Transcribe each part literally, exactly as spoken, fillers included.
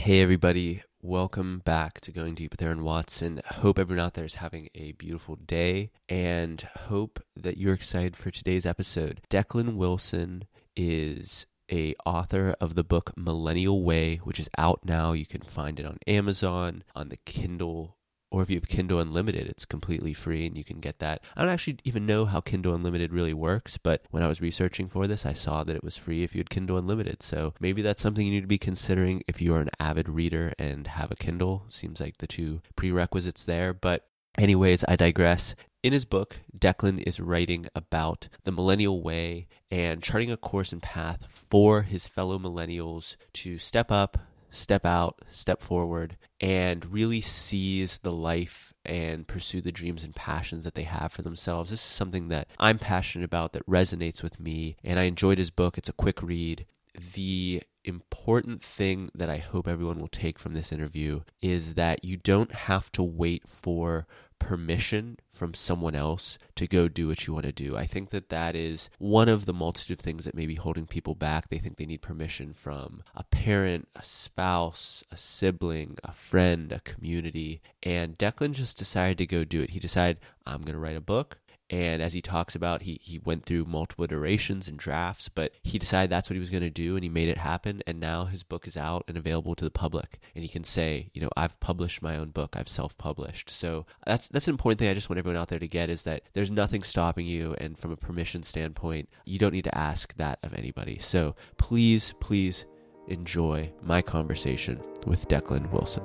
Hey everybody, welcome back to Going Deep with Aaron Watson. Hope everyone out there is having a beautiful day and hope that you're excited for today's episode. Declan Wilson is a author of the book Millennial Way, which is out now. You can find it on Amazon, on the Kindle, or if you have Kindle Unlimited, it's completely free and you can get that. I don't actually even know how Kindle Unlimited really works, but when I was researching for this, I saw that it was free if you had Kindle Unlimited. So maybe that's something you need to be considering if you are an avid reader and have a Kindle. Seems like the two prerequisites there. But anyways, I digress. In his book, Declan is writing about the millennial way and charting a course and path for his fellow millennials to step up, step out, step forward, and really seize the life and pursue the dreams and passions that they have for themselves. This is something that I'm passionate about, that resonates with me, and I enjoyed his book. It's a quick read. The important thing that I hope everyone will take from this interview is that you don't have to wait for permission from someone else to go do what you want to do. I think that that is one of the multitude of things that may be holding people back. They think they need permission from a parent, a spouse, a sibling, a friend, a community. And Declan just decided to go do it. He decided, I'm going to write a book. And as he talks about, he he went through multiple iterations and drafts, but he decided that's what he was going to do, and he made it happen. And now his book is out and available to the public. And he can say, you know, I've published my own book. I've self-published. So that's that's an important thing I just want everyone out there to get, is that there's nothing stopping you. And from a permission standpoint, you don't need to ask that of anybody. So please, please enjoy my conversation with Declan Wilson.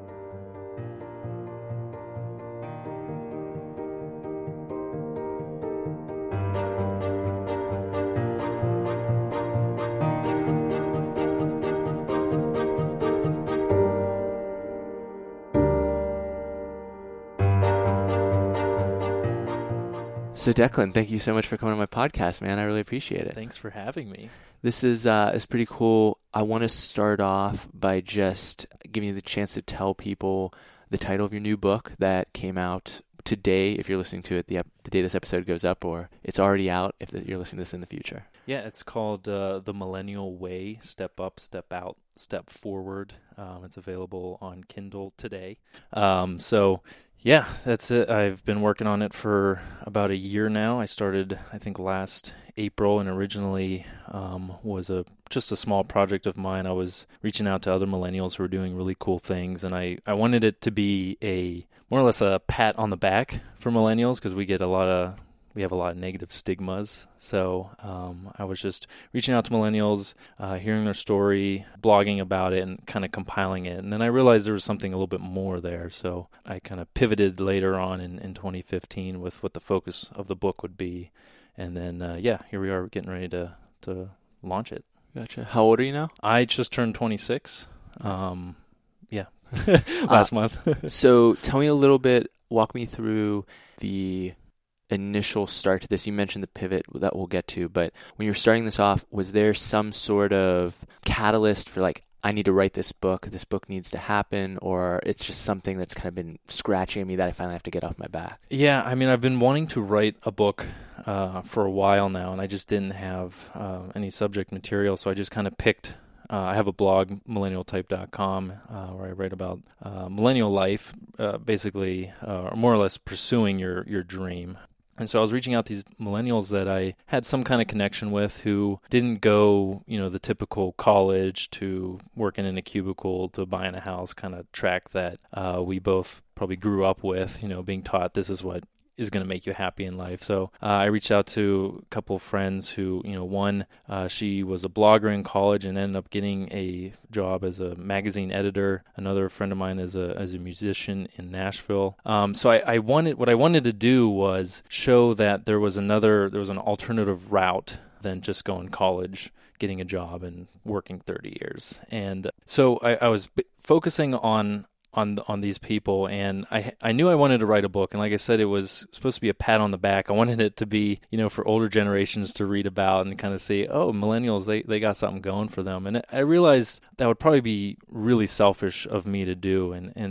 So Declan, thank you so much for coming on my podcast, man. I really appreciate it. Thanks for having me. This is uh, is pretty cool. I want to start off by just giving you the chance to tell people the title of your new book that came out today, if you're listening to it the, the day this episode goes up, or it's already out if you're listening to this in the future. Yeah, it's called uh, The Millennial Way, Step Up, Step Out, Step Forward. Um, it's available on Kindle today. Um, so... Yeah, that's it. I've been working on it for about a year now. I started, I think, last April, and originally um, was a just a small project of mine. I was reaching out to other millennials who were doing really cool things, and I, I wanted it to be a more or less a pat on the back for millennials, because we get a lot of we have a lot of negative stigmas. So um, I was just reaching out to millennials, uh, hearing their story, blogging about it, and kind of compiling it. And then I realized there was something a little bit more there. So I kind of pivoted later on in, in twenty fifteen with what the focus of the book would be. And then, uh, yeah, here we are getting ready to, to launch it. Gotcha. How old are you now? I just turned twenty-six. Um, yeah, last uh, month. So tell me a little bit, walk me through the initial start to this. You mentioned the pivot that we'll get to, but when you're starting this off, was there some sort of catalyst for like, I need to write this book, this book needs to happen, or it's just something that's kind of been scratching at me that I finally have to get off my back? Yeah, I mean, I've been wanting to write a book uh, for a while now, and I just didn't have uh, any subject material, so I just kind of picked Uh, I have a blog, millennial type dot com, uh, where I write about uh, millennial life, uh, basically, uh, or more or less pursuing your, your dream. And so I was reaching out to these millennials that I had some kind of connection with who didn't go, you know, the typical college to working in a cubicle to buying a house kind of track that uh, we both probably grew up with, you know, being taught this is what is going to make you happy in life. So uh, I reached out to a couple of friends who, you know, one, uh, she was a blogger in college and ended up getting a job as a magazine editor. Another friend of mine is a as a musician in Nashville. Um, so I, I wanted, what I wanted to do was show that there was another, there was an alternative route than just going college, getting a job and working thirty years. And so I, I was b- focusing on on on these people, and I I knew I wanted to write a book, and like I said, it was supposed to be a pat on the back. I wanted it to be, you know, for older generations to read about and kind of see, oh, millennials, they, they got something going for them. And I realized that would probably be really selfish of me to do, and, and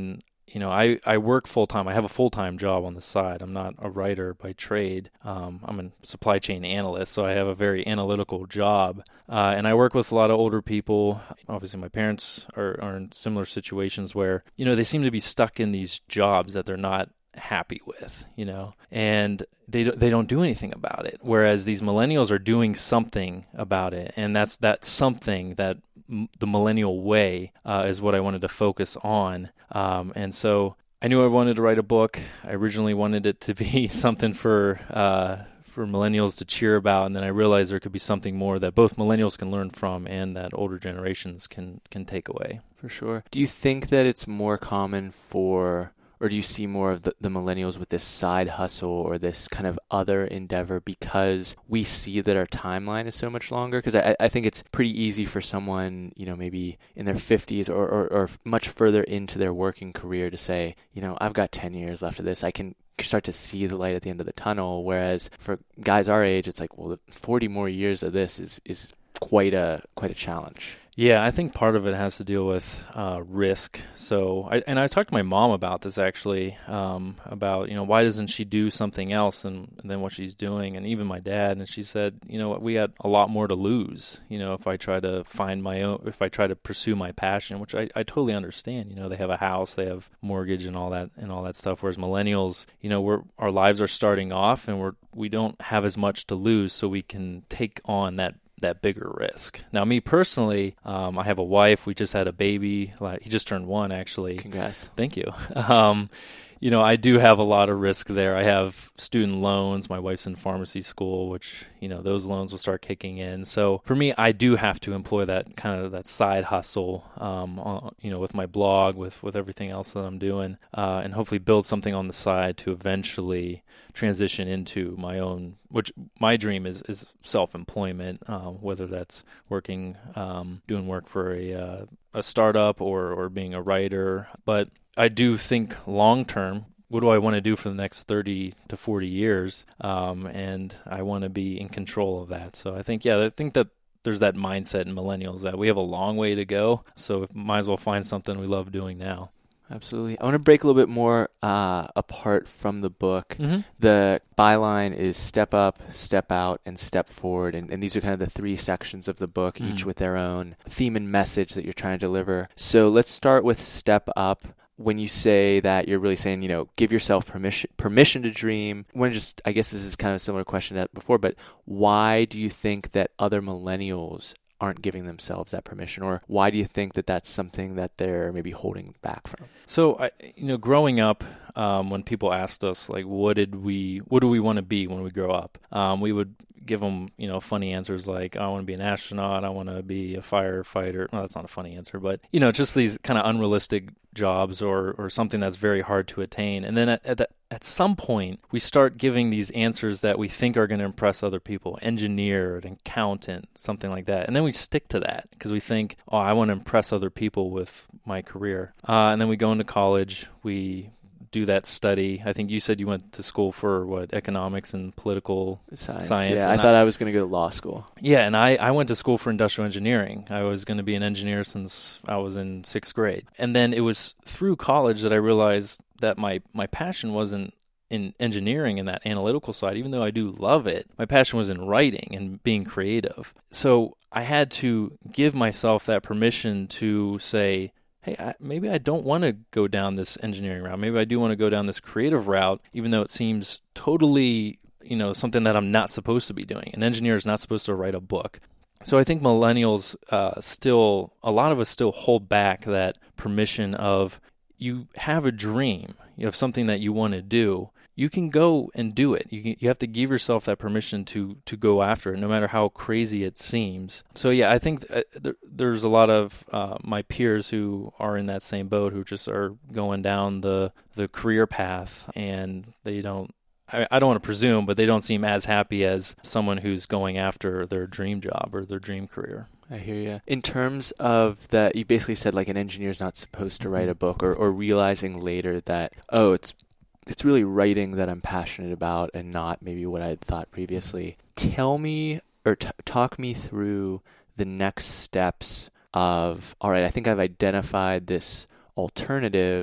you know, I, I work full-time. I have a full-time job on the side. I'm not a writer by trade. Um, I'm a supply chain analyst, so I have a very analytical job. Uh, and I work with a lot of older people. Obviously, my parents are, are in similar situations where, you know, they seem to be stuck in these jobs that they're not happy with, you know, and they don't, they don't do anything about it. Whereas these millennials are doing something about it. And that's that something that m- the millennial way uh, is what I wanted to focus on. Um, and so I knew I wanted to write a book. I originally wanted it to be something for uh, for millennials to cheer about, and then I realized there could be something more that both millennials can learn from and that older generations can can take away. For sure. Do you think that it's more common for, or do you see more of the, the millennials with this side hustle or this kind of other endeavor because we see that our timeline is so much longer? Because I, I think it's pretty easy for someone, you know, maybe in their fifties or, or, or much further into their working career to say, you know, I've got ten years left of this. I can start to see the light at the end of the tunnel. Whereas for guys our age, it's like, well, forty more years of this is, is quite a quite a challenge. Yeah, I think part of it has to deal with uh, risk. So, I, and I talked to my mom about this actually, um, about, you know, why doesn't she do something else than than what she's doing? And even my dad, and she said, you know, we got a lot more to lose, you know, if I try to find my own, if I try to pursue my passion, which I, I totally understand. You know, they have a house, they have mortgage and all that and all that stuff. Whereas millennials, you know, we're our lives are starting off, and we're we don't have as much to lose, so we can take on that. that bigger risk. Now, me personally, um, I have a wife. We just had a baby. Like, he just turned one, actually. Congrats. Thank you. Um, you know, I do have a lot of risk there. I have student loans. My wife's in pharmacy school, which, you know, those loans will start kicking in. So for me, I do have to employ that kind of that side hustle, um, on, you know, with my blog, with, with everything else that I'm doing, uh, and hopefully build something on the side to eventually transition into my own, which my dream is, is self-employment, uh, whether that's working, um, doing work for a, uh, a startup or, or being a writer. But I do think long term, what do I want to do for the next thirty to forty years? Um, and I want to be in control of that. So I think, yeah, I think that there's that mindset in millennials that we have a long way to go. So we might as well find something we love doing now. Absolutely. I want to break a little bit more uh, apart from the book. Mm-hmm. The byline is step up, step out, and step forward. And, and these are kind of the three sections of the book, mm-hmm. each with their own theme and message that you're trying to deliver. So let's start with step up. When you say that, you're really saying, you know, give yourself permission permission to dream. When just, I guess this is kind of a similar question to before, but why do you think that other millennials aren't giving themselves that permission, or why do you think that that's something that they're maybe holding back from? So, I, you know, growing up, um, when people asked us, like, what did we, what do we want to be when we grow up? Um, we would give them, you know, funny answers like, I want to be an astronaut, I want to be a firefighter. Well, that's not a funny answer, but, you know, just these kind of unrealistic jobs or, or something that's very hard to attain. And then at, at, the, at some point, we start giving these answers that we think are going to impress other people, engineer, an accountant, something like that. And then we stick to that because we think, oh, I want to impress other people with my career. Uh, and then we go into college, we do that study. I think you said you went to school for what, economics and political science. science. Yeah, and I thought I, I was going to go to law school. Yeah, and I, I went to school for industrial engineering. I was going to be an engineer since I was in sixth grade. And then it was through college that I realized that my, my passion wasn't in engineering and that analytical side, even though I do love it. My passion was in writing and being creative. So I had to give myself that permission to say, hey, I, maybe I don't want to go down this engineering route. Maybe I do want to go down this creative route, even though it seems totally, you know, something that I'm not supposed to be doing. An engineer is not supposed to write a book. So I think millennials uh, still, a lot of us still hold back that permission of, you have a dream, you have something that you want to do. You can go and do it. You can, you have to give yourself that permission to to go after it, no matter how crazy it seems. So yeah, I think th- there, there's a lot of uh, my peers who are in that same boat, who just are going down the the career path, and they don't. I, I don't want to presume, but they don't seem as happy as someone who's going after their dream job or their dream career. I hear you. In terms of that, you basically said like an engineer's not supposed to write a book, or, or realizing later that, oh, it's it's really writing that I'm passionate about and not maybe what I had thought previously. Tell me or t- talk me through the next steps of, all right, I think I've identified this alternative.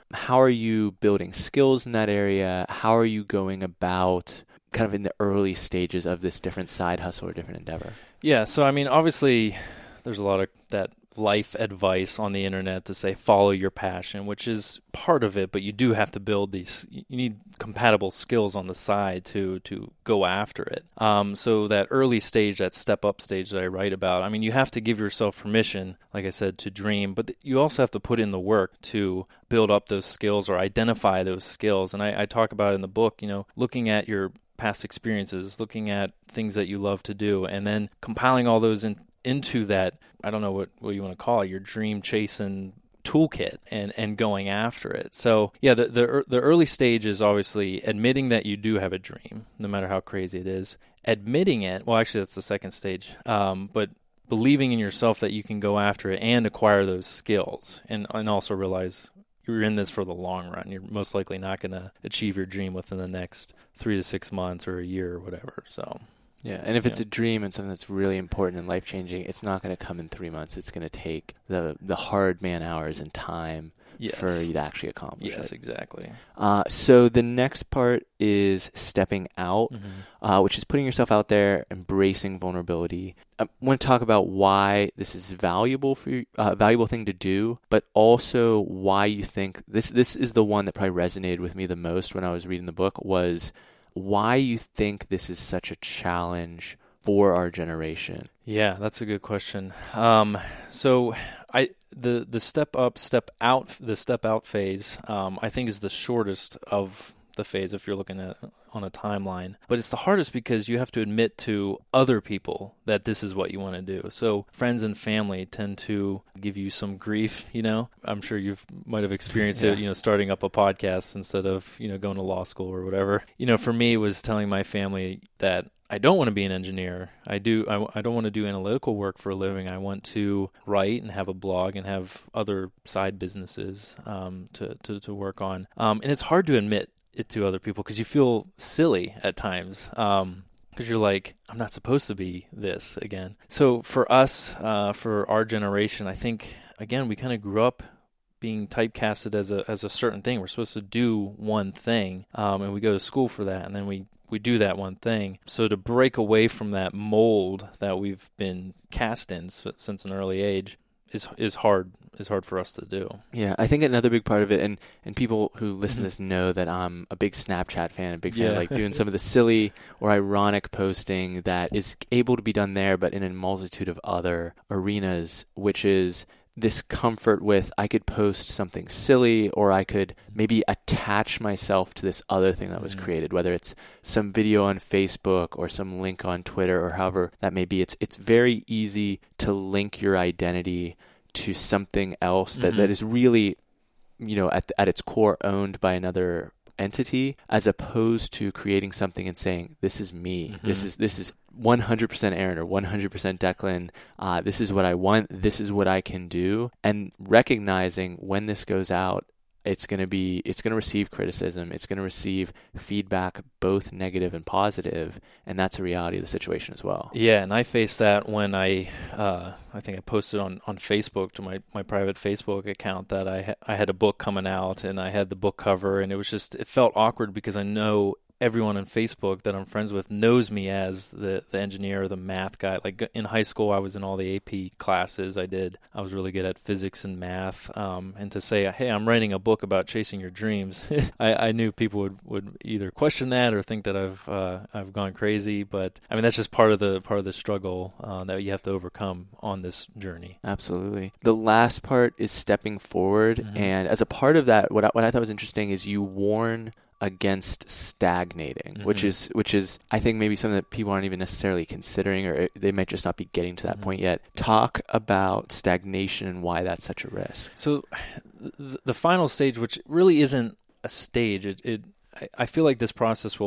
How are you building skills in that area? How are you going about kind of in the early stages of this different side hustle or different endeavor? Yeah, so I mean, obviously, there's a lot of that life advice on the internet to say follow your passion, which is part of it, but you do have to build these, you need compatible skills on the side to to go after it. Um, so that early stage, that step up stage that I write about, I mean, you have to give yourself permission, like I said, to dream, but you also have to put in the work to build up those skills or identify those skills. And I, I talk about it in the book, you know, looking at your past experiences, looking at things that you love to do, and then compiling all those in, into that, I don't know what, what you want to call it, your dream chasing toolkit, and, and going after it. So yeah, the, the the early stage is obviously admitting that you do have a dream, no matter how crazy it is. Admitting it, well actually that's the second stage, um, but believing in yourself that you can go after it and acquire those skills, and, and also realize you're in this for the long run. You're most likely not going to achieve your dream within the next three to six months or a year or whatever. So, yeah. And if it's yeah. a dream and something that's really important and life changing, it's not going to come in three months. It's going to take the the hard man hours and time yes. for you to actually accomplish yes, it. Yes, exactly. Uh, so the next part is stepping out, mm-hmm. uh, which is putting yourself out there, embracing vulnerability. I want to talk about why this is valuable for you, uh, valuable thing to do, but also why you think this. This is the one that probably resonated with me the most when I was reading the book, was why you think this is such a challenge for our generation. Yeah, that's a good question. Um, so I the the step up, step out, the step out phase, um, I think is the shortest of the phase if you're looking at on a timeline. But it's the hardest because you have to admit to other people that this is what you want to do. So friends and family tend to give you some grief, you know. I'm sure you might have experienced yeah. it, you know, starting up a podcast instead of, you know, going to law school or whatever. You know, for me, it was telling my family that I don't want to be an engineer. I do. I, I don't want to do analytical work for a living. I want to write and have a blog and have other side businesses um, to, to to work on. Um, and it's hard to admit it to other people because you feel silly at times. Um, because you're like, I'm not supposed to be this again. So for us, uh, for our generation, I think again we kind of grew up being typecasted as a as a certain thing. We're supposed to do one thing, um, and we go to school for that, and then we. we do that one thing. So to break away from that mold that we've been cast in since an early age is is hard is hard for us to do. Yeah, I think another big part of it, and, and people who listen mm-hmm. to this know that I'm a big Snapchat fan, a big fan yeah. of like doing some of the silly or ironic posting that is able to be done there, but in a multitude of other arenas, which is this comfort with I could post something silly, or I could maybe attach myself to this other thing that was mm-hmm. created, whether it's some video on Facebook or some link on Twitter or however that may be. It's it's very easy to link your identity to something else that, mm-hmm. that is really, you know, at at its core owned by another entity, as opposed to creating something and saying, this is me. Mm-hmm. This is this is one hundred percent Aaron or one hundred percent Declan. Uh, this is what I want. This is what I can do. And recognizing when this goes out, it's going to be, it's going to receive criticism. It's going to receive feedback, both negative and positive. And that's a reality of the situation as well. Yeah. And I faced that when I, uh, I think I posted on, on Facebook to my, my private Facebook account that I, ha- I had a book coming out and I had the book cover, and it was just, it felt awkward because I know everyone on Facebook that I'm friends with knows me as the, the engineer or the math guy. Like in high school, I was in all the A P classes I did. I was really good at physics and math. Um, and to say, hey, I'm writing a book about chasing your dreams, I, I knew people would, would either question that or think that I've uh, I've gone crazy. But I mean, that's just part of the part of the struggle uh, that you have to overcome on this journey. Absolutely. The last part is stepping forward. Mm-hmm. And as a part of that, what I, what I thought was interesting is you warn against stagnating, mm-hmm. which is which is I think maybe something that people aren't even necessarily considering, or they might just not be getting to that mm-hmm. point yet. Talk about stagnation and why that's such a risk. So th- the final stage, which really isn't a stage, it, it I, I feel like this process will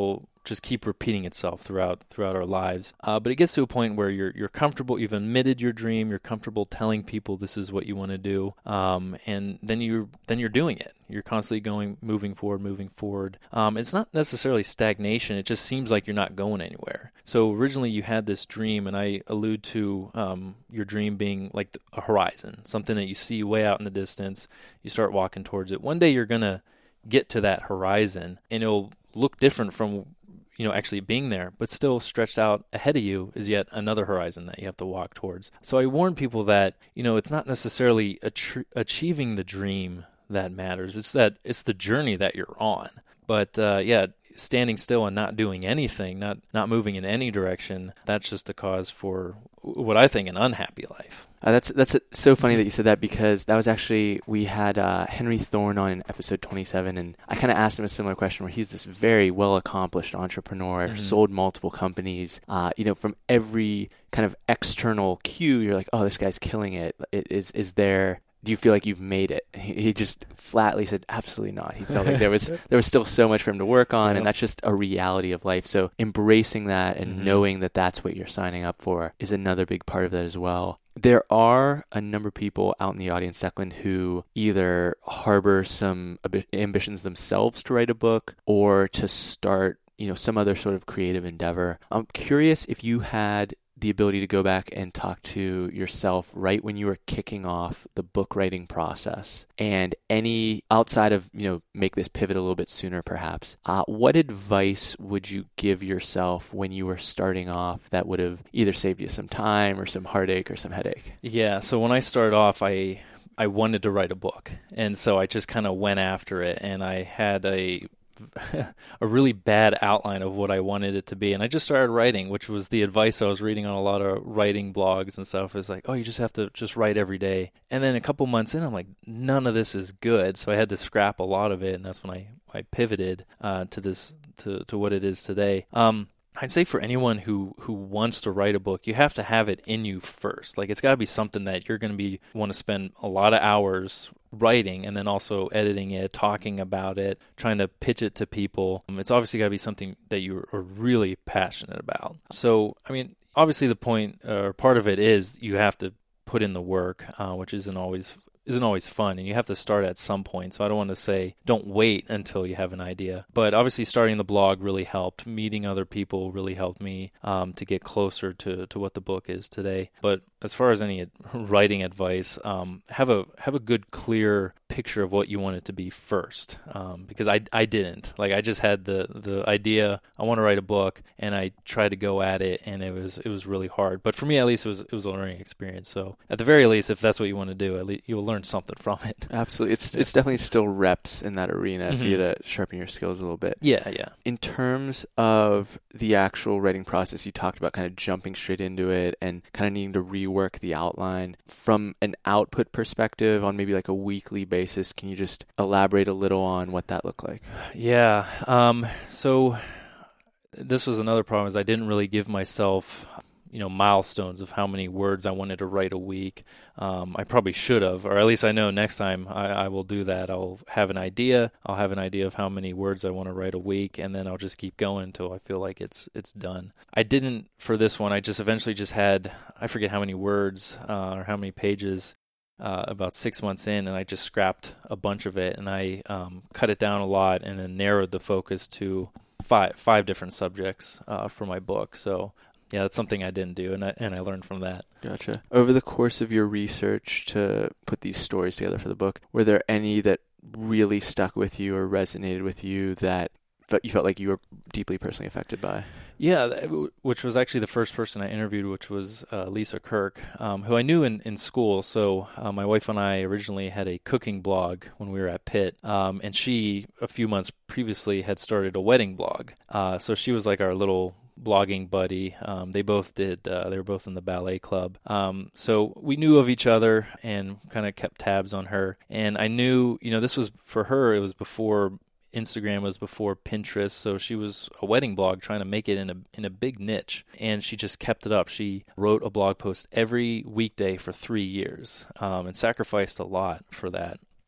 just keep repeating itself throughout throughout our lives. Uh, but it gets to a point where you're you're comfortable, you've admitted your dream, you're comfortable telling people this is what you want to do, um, and then you then you're doing it. You're constantly going, moving forward, moving forward. Um, it's not necessarily stagnation. It just seems like you're not going anywhere. So originally you had this dream, and I allude to um, your dream being like a horizon, something that you see way out in the distance. You start walking towards it. One day you're going to get to that horizon, and it'll look different from you know, actually being there, but still stretched out ahead of you is yet another horizon that you have to walk towards. So I warn people that, you know, it's not necessarily ach- achieving the dream that matters. It's that it's the journey that you're on. But uh, yeah, standing still and not doing anything, not not moving in any direction, that's just a cause for what I think an unhappy life. Uh, that's that's so funny that you said that, because that was actually, we had uh, Henry Thorne on in episode twenty-seven, and I kind of asked him a similar question, where he's this very well-accomplished entrepreneur, mm-hmm. sold multiple companies. Uh, you know, from every kind of external cue, you're like, oh, this guy's killing it. Is is there? Do you feel like you've made it? He, he just flatly said, absolutely not. He felt like there was there was still so much for him to work on, yeah. and that's just a reality of life. So embracing that and mm-hmm. knowing that that's what you're signing up for is another big part of that as well. There are a number of people out in the audience, Declan, who either harbor some ambitions themselves to write a book or to start, you know, some other sort of creative endeavor. I'm curious if you had the ability to go back and talk to yourself right when you were kicking off the book writing process, and any outside of, you know, make this pivot a little bit sooner perhaps, uh, what advice would you give yourself when you were starting off that would have either saved you some time or some heartache or some headache? Yeah, so when I started off, I I wanted to write a book, and so I just kind of went after it, and I had a a really bad outline of what I wanted it to be. And I just started writing, which was the advice I was reading on a lot of writing blogs and stuff. It's like, oh, you just have to just write every day. And then a couple months in, I'm like, none of this is good. So I had to scrap a lot of it. And that's when I, I pivoted uh, to this, to, to what it is today. Um, I'd say for anyone who, who wants to write a book, you have to have it in you first. Like, it's got to be something that you're going to be want to spend a lot of hours writing, and then also editing it, talking about it, trying to pitch it to people. Um, it's obviously got to be something that you are really passionate about. So, I mean, obviously the point or uh, part of it is you have to put in the work, uh, which isn't always isn't always fun, and you have to start at some point. So I don't want to say don't wait until you have an idea. But obviously starting the blog really helped. Meeting other people really helped me um, to get closer to, to what the book is today. But as far as any writing advice, um, have a have a good, clear picture of what you want it to be first. Um, because I, I didn't. Like, I just had the, the idea, I want to write a book, and I tried to go at it, and it was it was really hard. But for me, at least, it was it was a learning experience. So at the very least, if that's what you want to do, at least you'll learn something from it. Absolutely. It's it's definitely still reps in that arena mm-hmm. for you to sharpen your skills a little bit. Yeah, yeah. In terms of the actual writing process, you talked about kind of jumping straight into it and kind of needing to rework the outline. From an output perspective, on maybe like a weekly basis, can you just elaborate a little on what that looked like? Yeah. Um, so this was another problem, is I didn't really give myself, you know, milestones of how many words I wanted to write a week. Um, I probably should have, or at least I know next time I, I will do that. I'll have an idea. I'll have an idea of how many words I want to write a week, and then I'll just keep going until I feel like it's it's done. I didn't for this one. I just eventually just had, I forget how many words uh, or how many pages. Uh, about six months in, and I just scrapped a bunch of it, and I um, cut it down a lot, and then narrowed the focus to five five different subjects uh, for my book. So yeah, that's something I didn't do, and I, and I learned from that. Gotcha. Over the course of your research to put these stories together for the book, were there any that really stuck with you or resonated with you that you felt like you were deeply personally affected by? Yeah, which was actually the first person I interviewed, which was uh, Lisa Kirk, um, who I knew in, in school. So uh, my wife and I originally had a cooking blog when we were at Pitt, um, and she, a few months previously, had started a wedding blog. Uh, so she was like our little blogging buddy. Um, they both did, uh, they were both in the ballet club. Um, so we knew of each other and kind of kept tabs on her. And I knew, you know, this was, for her, it was before Instagram, was before Pinterest, so she was a wedding blog trying to make it in a in a big niche, and she just kept it up. She wrote a blog post every weekday for three years um, and sacrificed a lot for that.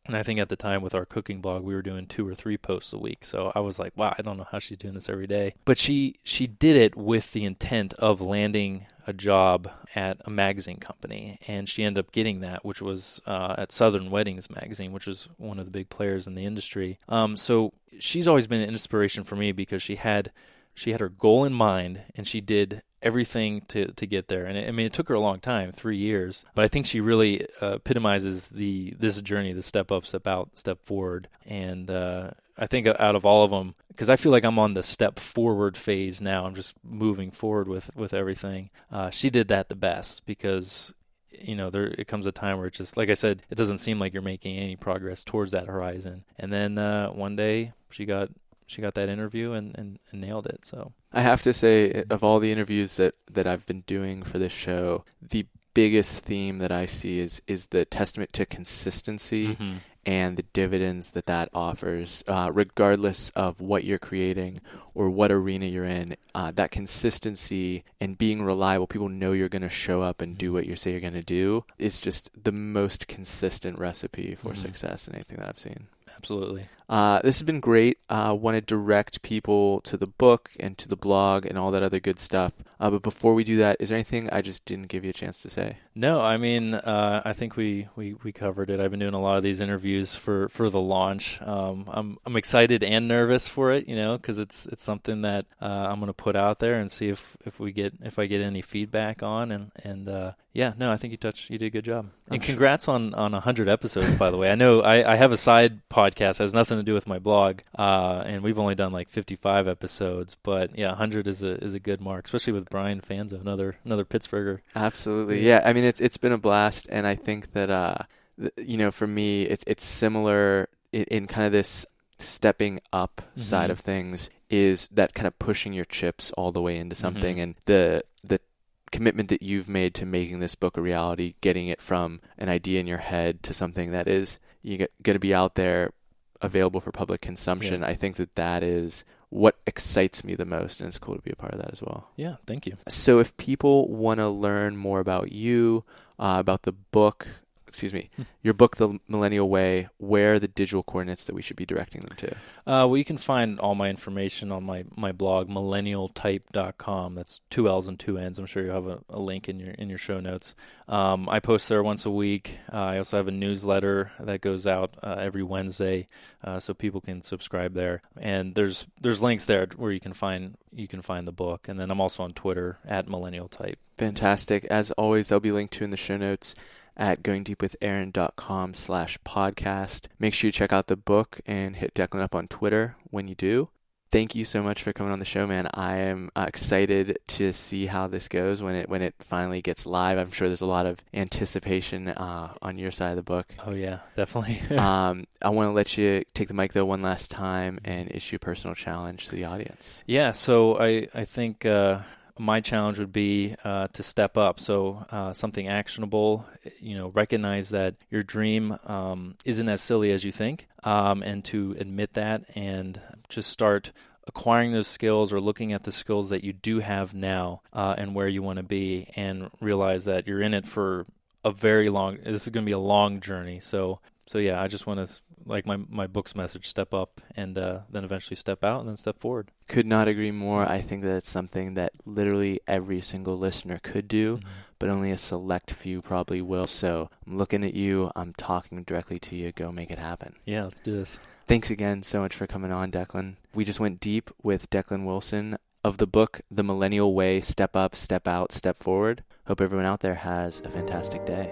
And I think at the time with our cooking blog, we were doing two or three posts a week. So I was like, wow, I don't know how she's doing this every day. But she she did it with the intent of landing a job at a magazine company. And she ended up getting that, which was uh, at Southern Weddings magazine, which is one of the big players in the industry. Um, so she's always been an inspiration for me because she had she had her goal in mind, and she did everything to, to get there. And it, I mean, it took her a long time, three years, but I think she really uh, epitomizes the this journey, the step up, step out, step forward. And uh, I think out of all of them, because I feel like I'm on the step forward phase now, I'm just moving forward with, with everything. Uh, she did that the best because, you know, there it comes a time where it's just, like I said, it doesn't seem like you're making any progress towards that horizon. And then uh, one day she got she got that interview and, and, and nailed it. So I have to say, of all the interviews that, that I've been doing for this show, the biggest theme that I see is is the testament to consistency mm-hmm. and the dividends that that offers, uh, regardless of what you're creating or what arena you're in. Uh, that consistency and being reliable, people know you're going to show up and do what you say you're going to do, is just the most consistent recipe for mm-hmm. success in anything that I've seen. Absolutely. Uh, this has been great. I uh, want to direct people to the book and to the blog and all that other good stuff. Uh, but before we do that, is there anything I just didn't give you a chance to say? No, I mean, uh, I think we, we, we covered it. I've been doing a lot of these interviews for, for the launch. Um, I'm I'm excited and nervous for it, you know, because it's it's something that uh, I'm going to put out there and see if, if we get if I get any feedback on. And and uh, yeah, no, I think you touched you did a good job. I'm and congrats sure. on on one hundred episodes, by the way. I know I, I have a side podcast that has nothing to do with my blog, uh, and we've only done like fifty-five episodes. But yeah, one hundred is a is a good mark, especially with Brian Fanzo, another another Pittsburgher. Absolutely, yeah. I mean, it's it's been a blast, and I think that uh, th- you know, for me, it's it's similar in, in kind of this stepping up mm-hmm. side of things, is that kind of pushing your chips all the way into something, mm-hmm. and the the commitment that you've made to making this book a reality, getting it from an idea in your head to something that is you get, going to be out there available for public consumption. Yeah. I think that that is what excites me the most, and it's cool to be a part of that as well. Yeah, thank you. So if people want to learn more about you, uh, about the book, excuse me, your book, The Millennial Way, where are the digital coordinates that we should be directing them to? Uh, well, you can find all my information on my, my blog, millennial type dot com. That's two L's and two N's. I'm sure you'll have a, a link in your in your show notes. Um, I post there once a week. Uh, I also have a newsletter that goes out uh, every Wednesday, uh, so people can subscribe there. And there's there's links there where you can find you can find the book. And then I'm also on Twitter at millennial type. Fantastic. As always, they'll be linked to in the show notes at goingdeepwithaaron.com slash podcast. Make sure you check out the book and hit Declan up on Twitter when you do. Thank you so much for coming on the show, man. I am uh, excited to see how this goes when it when it finally gets live. I'm sure there's a lot of anticipation uh, on your side of the book. Oh, yeah, definitely. um, I want to let you take the mic, though, one last time and issue a personal challenge to the audience. Yeah, so I, I think... Uh my challenge would be uh, to step up. So uh, something actionable, you know, recognize that your dream um, isn't as silly as you think, um, and to admit that and just start acquiring those skills or looking at the skills that you do have now uh, and where you want to be, and realize that you're in it for a very long, this is going to be a long journey. So, so yeah, I just want to, like my, my book's message, step up and uh, then eventually step out and then step forward. Could not agree more. I think that it's something that literally every single listener could do, mm-hmm. but only a select few probably will. So I'm looking at you. I'm talking directly to you. Go make it happen. Yeah, let's do this. Thanks again so much for coming on, Declan. We just went deep with Declan Wilson of the book, The Millennial Way, Step Up, Step Out, Step Forward. Hope everyone out there has a fantastic day.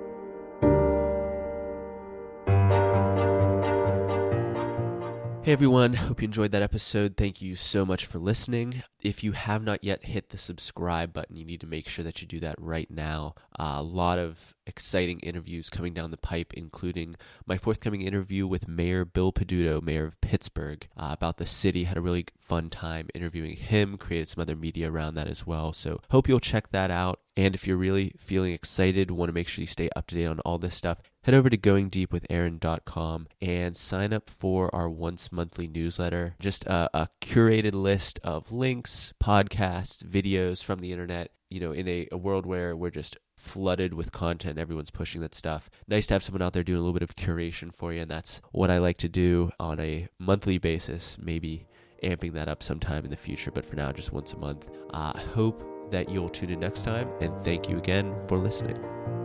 Hey everyone, hope you enjoyed that episode. Thank you so much for listening. If you have not yet hit the subscribe button, you need to make sure that you do that right now. Uh, a lot of exciting interviews coming down the pipe, including my forthcoming interview with Mayor Bill Peduto, Mayor of Pittsburgh, uh, about the city. Had a really fun time interviewing him, created some other media around that as well. So hope you'll check that out. And if you're really feeling excited, want to make sure you stay up to date on all this stuff, head over to going deep with aaron dot com and sign up for our once monthly newsletter. Just a, a curated list of links, podcasts, videos from the internet, you know, in a, a world where we're just flooded with content. Everyone's pushing that stuff. Nice to have someone out there doing a little bit of curation for you, and that's what I like to do on a monthly basis, maybe amping that up sometime in the future, but for now, just once a month. I uh, hope that you'll tune in next time, and thank you again for listening.